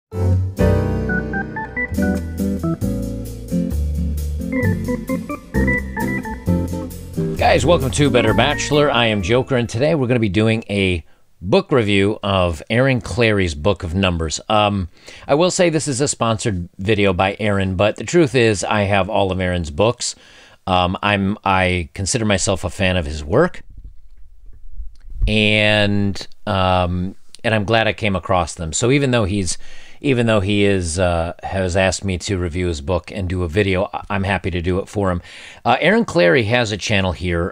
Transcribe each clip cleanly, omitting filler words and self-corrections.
Guys, welcome to Better Bachelor. I am Joker, and today we're going to be doing a book review of Aaron Clarey's Book of Numbers. I will say this is a sponsored video by Aaron, but the truth is I have all of Aaron's books. I consider myself a fan of his work, and I'm glad I came across them. So even though he has asked me to review his book and do a video, I'm happy to do it for him. Aaron Clarey has a channel here,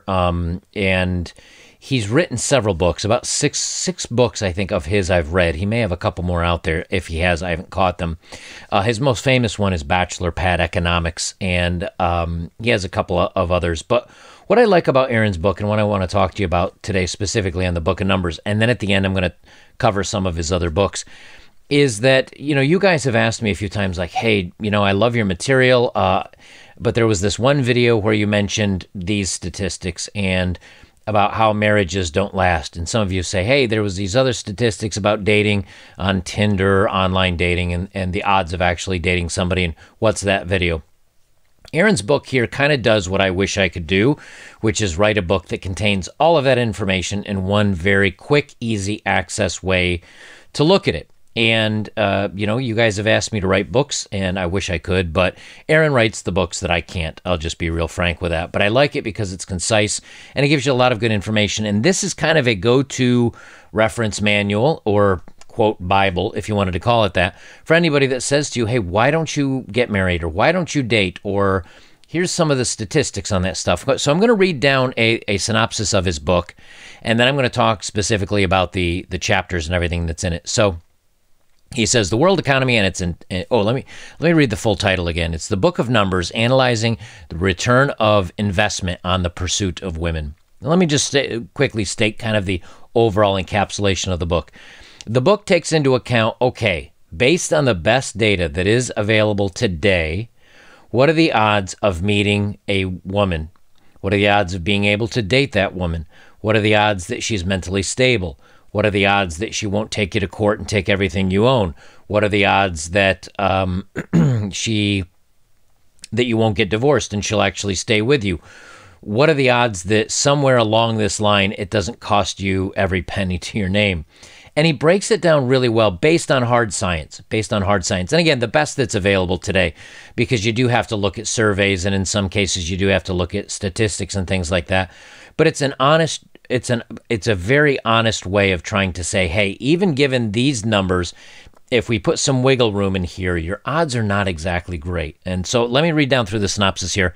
and he's written several books, about six books, I think, of his I've read. He may have a couple more out there. If he has, I haven't caught them. His most famous one is Bachelor Pad Economics, and he has a couple of others. But what I like about Aaron's book, and what I want to talk to you about today specifically on the Book of Numbers, and then at the end I'm going to cover some of his other books, is that, you guys have asked me a few times, like, hey, I love your material, but there was this one video where you mentioned these statistics and about how marriages don't last. And some of you say, hey, there was these other statistics about dating on Tinder, online dating, and the odds of actually dating somebody, and what's that video? Aaron's book here kind of does what I wish I could do, which is write a book that contains all of that information in one very quick, easy access way to look at it. And, you guys have asked me to write books, and I wish I could, but Aaron writes the books that I can't. I'll just be real frank with that. But I like it because it's concise, and it gives you a lot of good information. And this is kind of a go-to reference manual, or quote Bible, if you wanted to call it that, for anybody that says to you, hey, why don't you get married, or why don't you date, or here's some of the statistics on that stuff. So I'm going to read down a synopsis of his book, and then I'm going to talk specifically about the chapters and everything that's in it. So he says, the world economy, and it's let me read the full title again. It's the Book of Numbers, analyzing the return of investment on the pursuit of women. Now, let me just quickly state kind of the overall encapsulation of the book. The book takes into account, okay, based on the best data that is available today, what are the odds of meeting a woman? What are the odds of being able to date that woman? What are the odds that she's mentally stable? What are the odds that she won't take you to court and take everything you own? What are the odds that that you won't get divorced and she'll actually stay with you? What are the odds that somewhere along this line it doesn't cost you every penny to your name? And he breaks it down really well based on hard science. And again, the best that's available today, because you do have to look at surveys, and in some cases you do have to look at statistics and things like that. But it's a very honest way of trying to say, hey, even given these numbers, if we put some wiggle room in here, your odds are not exactly great. And so let me read down through the synopsis here,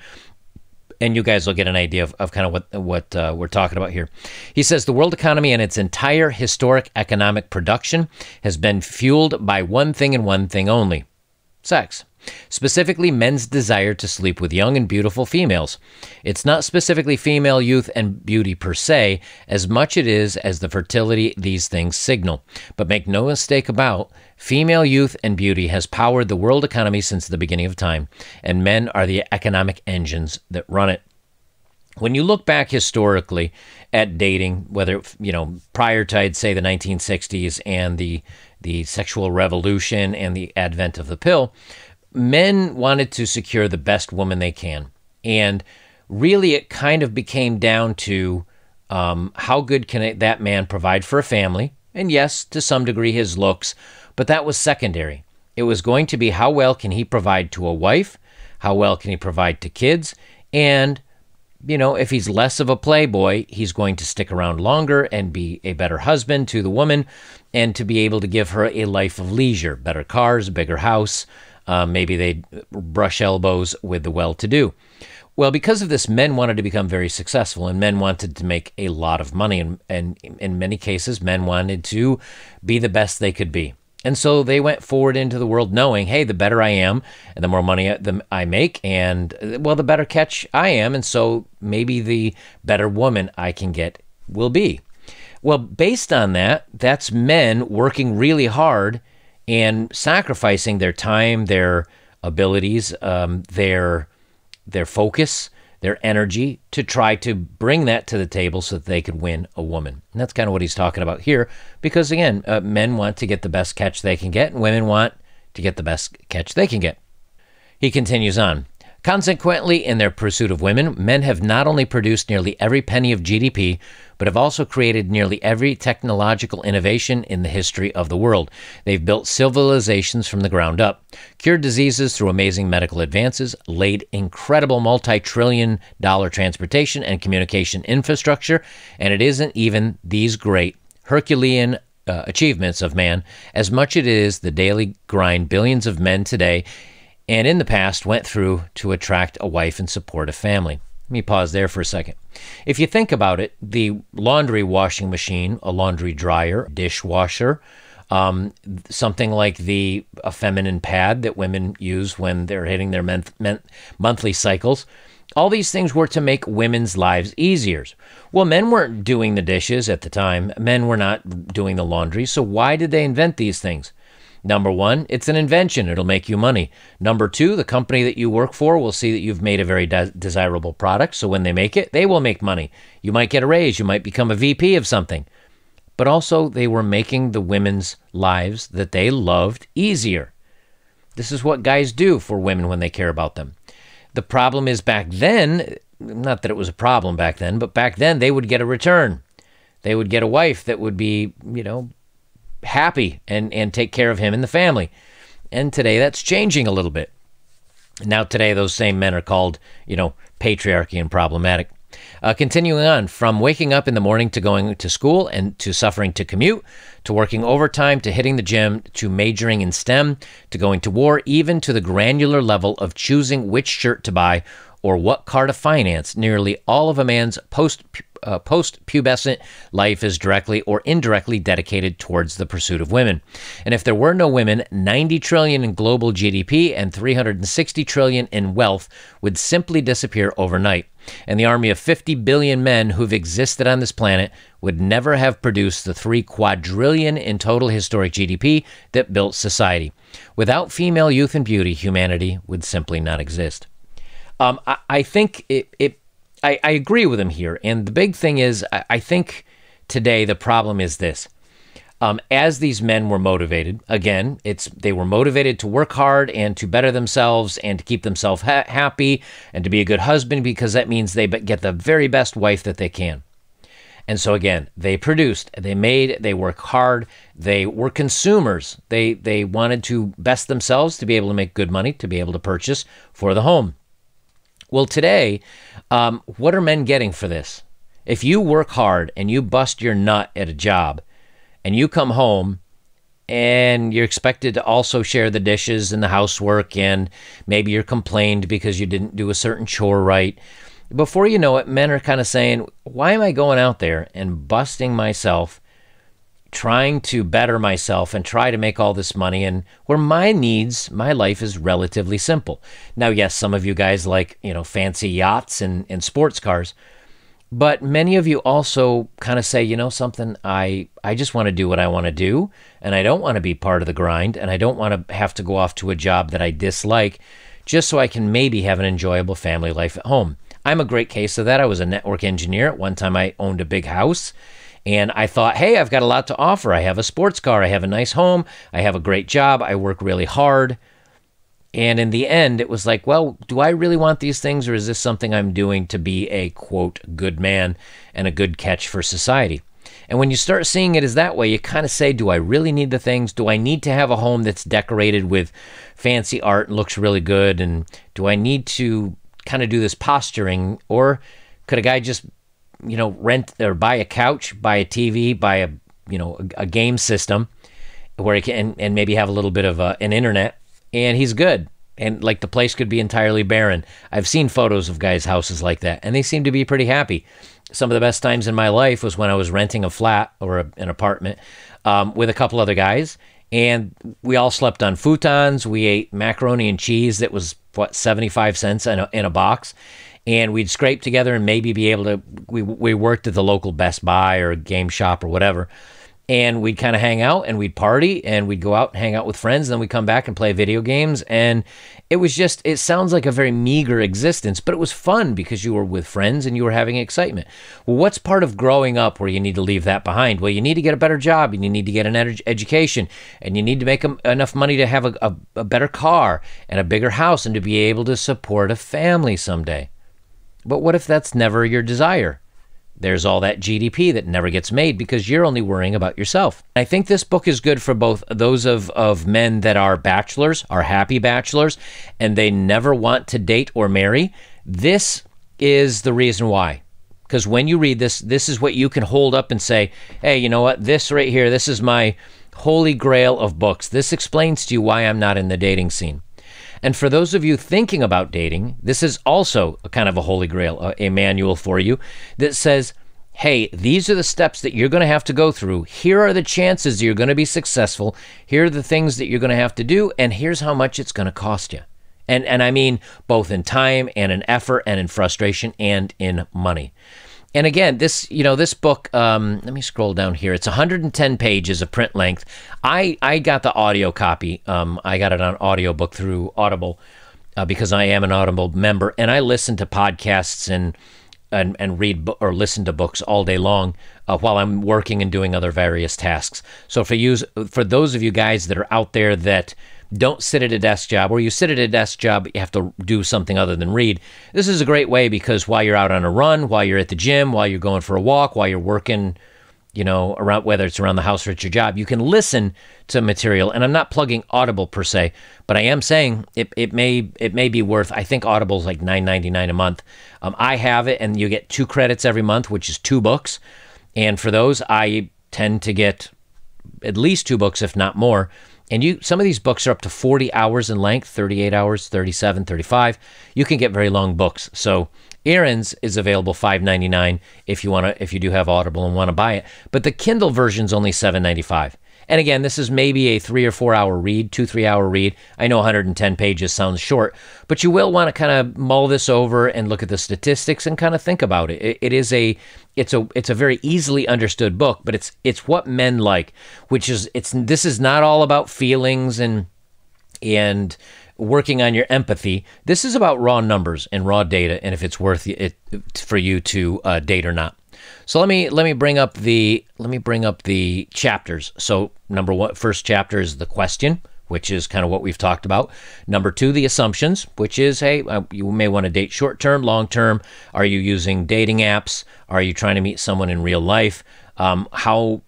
and you guys will get an idea of kind of what we're talking about here. He says, the world economy and its entire historic economic production has been fueled by one thing and one thing only: sex. Specifically, men's desire to sleep with young and beautiful females. It's not specifically female youth and beauty per se, as much it is as the fertility these things signal. But make no mistake about, female youth and beauty has powered the world economy since the beginning of time, and men are the economic engines that run it. When you look back historically at dating, whether, prior to, I'd say, the 1960s and the sexual revolution and the advent of the pill, men wanted to secure the best woman they can. And really it kind of became down to how good can that man provide for a family. And yes, to some degree his looks, but that was secondary. It was going to be how well can he provide to a wife, how well can he provide to kids, and if he's less of a playboy, he's going to stick around longer and be a better husband to the woman, and to be able to give her a life of leisure, better cars, bigger house. Maybe they'd brush elbows with the well-to-do. Well, because of this, men wanted to become very successful, and men wanted to make a lot of money. And in many cases, men wanted to be the best they could be. And so they went forward into the world knowing, hey, the better I am, and the more money I make, and, well, the better catch I am, and so maybe the better woman I can get will be. Well, based on that, that's men working really hard and sacrificing their time, their abilities, their focus, their energy to try to bring that to the table so that they could win a woman. And that's kind of what he's talking about here, because again, men want to get the best catch they can get, and women want to get the best catch they can get. He continues on. Consequently, in their pursuit of women, men have not only produced nearly every penny of GDP, but have also created nearly every technological innovation in the history of the world. They've built civilizations from the ground up, cured diseases through amazing medical advances, laid incredible multi-trillion-dollar transportation and communication infrastructure, and it isn't even these great Herculean achievements of man as much as it is the daily grind billions of men today and in the past went through to attract a wife and support a family. Let me pause there for a second. If you think about it, the laundry washing machine, a laundry dryer, dishwasher, something like the feminine pad that women use when they're hitting their monthly cycles, all these things were to make women's lives easier. Well, men weren't doing the dishes at the time. Men were not doing the laundry. So why did they invent these things? Number one, it's an invention. It'll make you money. Number two, the company that you work for will see that you've made a very desirable product. So when they make it, they will make money. You might get a raise. You might become a VP of something. But also, they were making the women's lives that they loved easier. This is what guys do for women when they care about them. The problem is back then, not that it was a problem back then, but back then they would get a return. They would get a wife that would be, happy and take care of him and the family. And today that's changing a little bit. Now today those same men are called, patriarchy and problematic. Continuing on, from waking up in the morning to going to school and to suffering to commute, to working overtime, to hitting the gym, to majoring in STEM, to going to war, even to the granular level of choosing which shirt to buy or what car to finance, nearly all of a man's post-pubescent life is directly or indirectly dedicated towards the pursuit of women. And if there were no women, 90 trillion in global GDP and 360 trillion in wealth would simply disappear overnight. And the army of 50 billion men who've existed on this planet would never have produced the 3 quadrillion in total historic GDP that built society. Without female youth and beauty, humanity would simply not exist. I think I agree with him here. And the big thing is, I think today the problem is this. As these men were motivated, again, they were motivated to work hard and to better themselves and to keep themselves happy and to be a good husband, because that means they get the very best wife that they can. And so again, they produced, they made, they work hard, they were consumers. They wanted to best themselves to be able to make good money, to be able to purchase for the home. Well, today, what are men getting for this? If you work hard and you bust your nut at a job and you come home and you're expected to also share the dishes and the housework, and maybe you're complained because you didn't do a certain chore right, before you know it, men are kind of saying, why am I going out there and busting myself, trying to better myself and try to make all this money, and where my needs, my life is relatively simple. Now, yes, some of you guys like, fancy yachts and sports cars, but many of you also kind of say, something, I just want to do what I want to do, and I don't want to be part of the grind, and I don't want to have to go off to a job that I dislike just so I can maybe have an enjoyable family life at home. I'm a great case of that. I was a network engineer. At one time, I owned a big house. And I thought, hey, I've got a lot to offer. I have a sports car. I have a nice home. I have a great job. I work really hard. And in the end, it was like, well, do I really want these things, or is this something I'm doing to be a, quote, good man and a good catch for society? And when you start seeing it as that way, you kind of say, do I really need the things? Do I need to have a home that's decorated with fancy art and looks really good? And do I need to kind of do this posturing? Or could a guy just rent or buy a couch, buy a TV, buy a game system where he can, and maybe have a little bit of an internet, and he's good. And like the place could be entirely barren. I've seen photos of guys' houses like that, and they seem to be pretty happy. Some of the best times in my life was when I was renting a flat or an apartment with a couple other guys, and we all slept on futons. We ate macaroni and cheese that was, 75 cents in a box. And we'd scrape together and maybe be able to, we worked at the local Best Buy or game shop or whatever. and we'd kind of hang out and we'd party and we'd go out and hang out with friends. And then we'd come back and play video games. And it sounds like a very meager existence, but it was fun because you were with friends and you were having excitement. Well, what's part of growing up where you need to leave that behind? Well, you need to get a better job and you need to get an education and you need to make enough money to have a better car and a bigger house and to be able to support a family someday. But what if that's never your desire? There's all that GDP that never gets made because you're only worrying about yourself. I think this book is good for both those of men that are bachelors, are happy bachelors, and they never want to date or marry. This is the reason why. Because when you read this, this is what you can hold up and say, hey, you know what? This right here, this is my holy grail of books. This explains to you why I'm not in the dating scene. And for those of you thinking about dating, this is also a kind of a holy grail, a manual for you that says, hey, these are the steps that you're going to have to go through. Here are the chances you're going to be successful. Here are the things that you're going to have to do. And here's how much it's going to cost you. And I mean both in time and in effort and in frustration and in money. And again, this book, let me scroll down here. It's 110 pages of print length. I got the audio copy. I got it on audiobook through Audible because I am an Audible member. And I listen to podcasts and read or listen to books all day long while I'm working and doing other various tasks. So for those of you guys that are out there that don't sit at a desk job, or you sit at a desk job, but you have to do something other than read. This is a great way because while you're out on a run, while you're at the gym, while you're going for a walk, while you're working, around, whether it's around the house or at your job, you can listen to material. And I'm not plugging Audible per se, but I am saying it may be worth, I think Audible's like $9.99 a month. I have it and you get 2 credits every month, which is 2 books. And for those, I tend to get at least 2 books, if not more. And some of these books are up to 40 hours in length, 38 hours, 37, 35. You can get very long books. So Aaron's is available $5.99 if you do have Audible and want to buy it. But the Kindle version's only $7.95. And again, this is maybe a 3 or 4 hour read, 2-3 hour read. I know 110 pages sounds short, but you will want to kind of mull this over and look at the statistics and kind of think about it. It's a very easily understood book, but it's what men like, this is not all about feelings and working on your empathy. This is about raw numbers and raw data, and if it's worth it for you to date or not. So let me bring up the chapters. So number 1, first chapter is the question, which is kind of what we've talked about. Number 2, the assumptions, which is, hey, you may want to date short term, long term. Are you using dating apps? Are you trying to meet someone in real life? How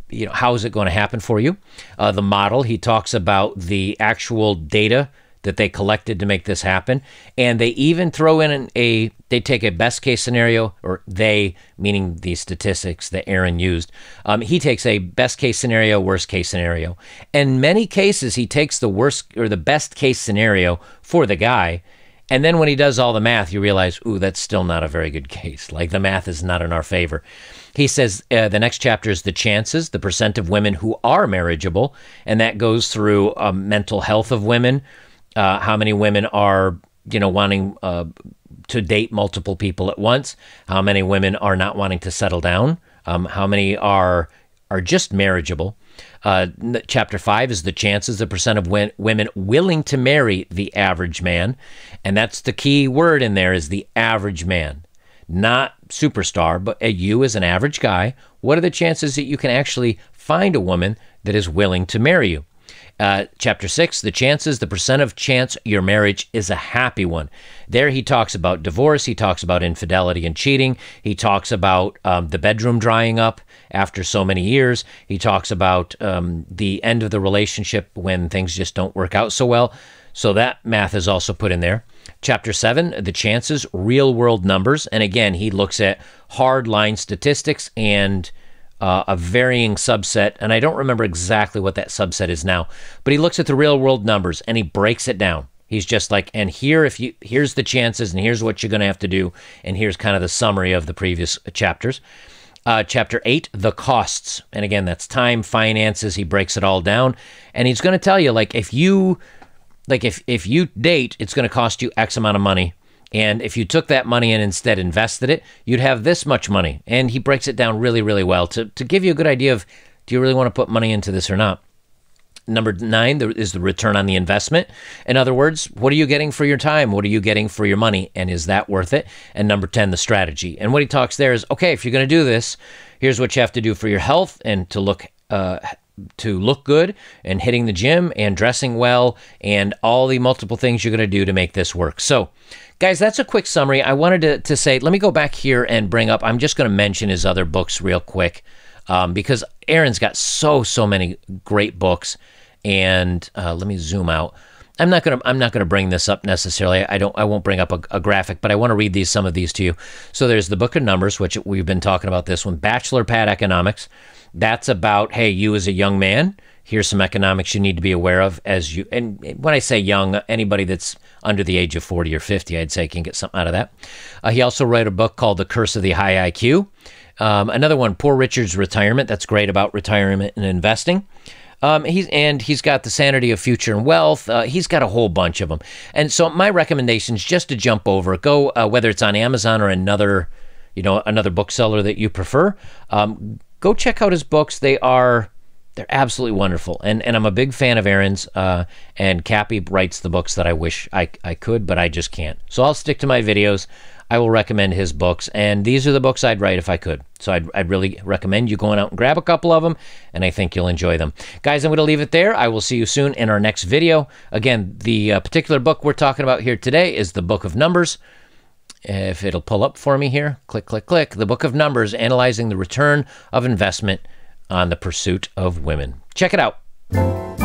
is it going to happen for you? The model, he talks about the actual data that they collected to make this happen. And they even throw in they take a best case scenario, or they, meaning the statistics that Aaron used. He takes a best case scenario, worst case scenario. In many cases, he takes the worst or the best case scenario for the guy. And then when he does all the math, you realize, ooh, that's still not a very good case. Like the math is not in our favor. He says the next chapter is the chances, the percent of women who are marriageable. And that goes through mental health of women. How many women are, wanting to date multiple people at once? How many women are not wanting to settle down? How many are just marriageable? Chapter 5 is the chances, the percent of women willing to marry the average man. And that's the key word in there, is the average man. Not superstar, but you as an average guy. What are the chances that you can actually find a woman that is willing to marry you? Chapter 6, the chances, the percent of chance your marriage is a happy one. There he talks about divorce. He talks about infidelity and cheating. He talks about the bedroom drying up after so many years. He talks about the end of the relationship when things just don't work out so well. So that math is also put in there. Chapter 7, the chances, real world numbers. And again, he looks at hard line statistics and a varying subset, and I don't remember exactly what that subset is now, but he looks at the real world numbers and he breaks it down. He's just like, and here's the chances, and here's what you're going to have to do, and here's kind of the summary of the previous chapters. Chapter 8, the costs, and again, that's time, finances. He breaks it all down, and he's going to tell you, like, if you date, it's going to cost you X amount of money. And if you took that money and instead invested it, you'd have this much money. And he breaks it down really, really well to give you a good idea of Do you really want to put money into this or not? Number 9 there is the return on the investment. In other words, what are you getting for your time? What are you getting for your money? And is that worth it? And number 10, the strategy. And what he talks there is, okay, if you're going to do this, here's what you have to do for your health and to look good and hitting the gym and dressing well and all the multiple things you're going to do to make this work. So, guys, that's a quick summary. I wanted to say, let me go back here and bring up, I'm just going to mention his other books real quick because Aaron's got so many great books. And let me zoom out. I'm not gonna bring this up necessarily. I won't bring up a graphic, but I want to read some of these to you. So there's the Book of Numbers, which we've been talking about this one, Bachelor Pad Economics. That's about, hey, you as a young man, here's some economics you need to be aware of as you, and when I say young, anybody that's under the age of 40 or 50, I'd say can get something out of that. He also wrote a book called The Curse of the High IQ. Another one, Poor Richard's Retirement. That's great about retirement and investing. He's got The Sanity of Future and Wealth. He's got a whole bunch of them. And so my recommendation is just to jump over, go, whether it's on Amazon or another bookseller that you prefer, go check out his books. They're absolutely wonderful. And I'm a big fan of Aaron's, and Cappy writes the books that I wish I could, but I just can't. So I'll stick to my videos. I will recommend his books, and these are the books I'd write if I could. So I'd really recommend you going out and grab a couple of them, and I think you'll enjoy them. Guys, I'm going to leave it there. I will see you soon in our next video. Again, the particular book we're talking about here today is the Book of Numbers. If it'll pull up for me here, click, click, click. The Book of Numbers, Analyzing the Return of Investment on the Pursuit of Women. Check it out.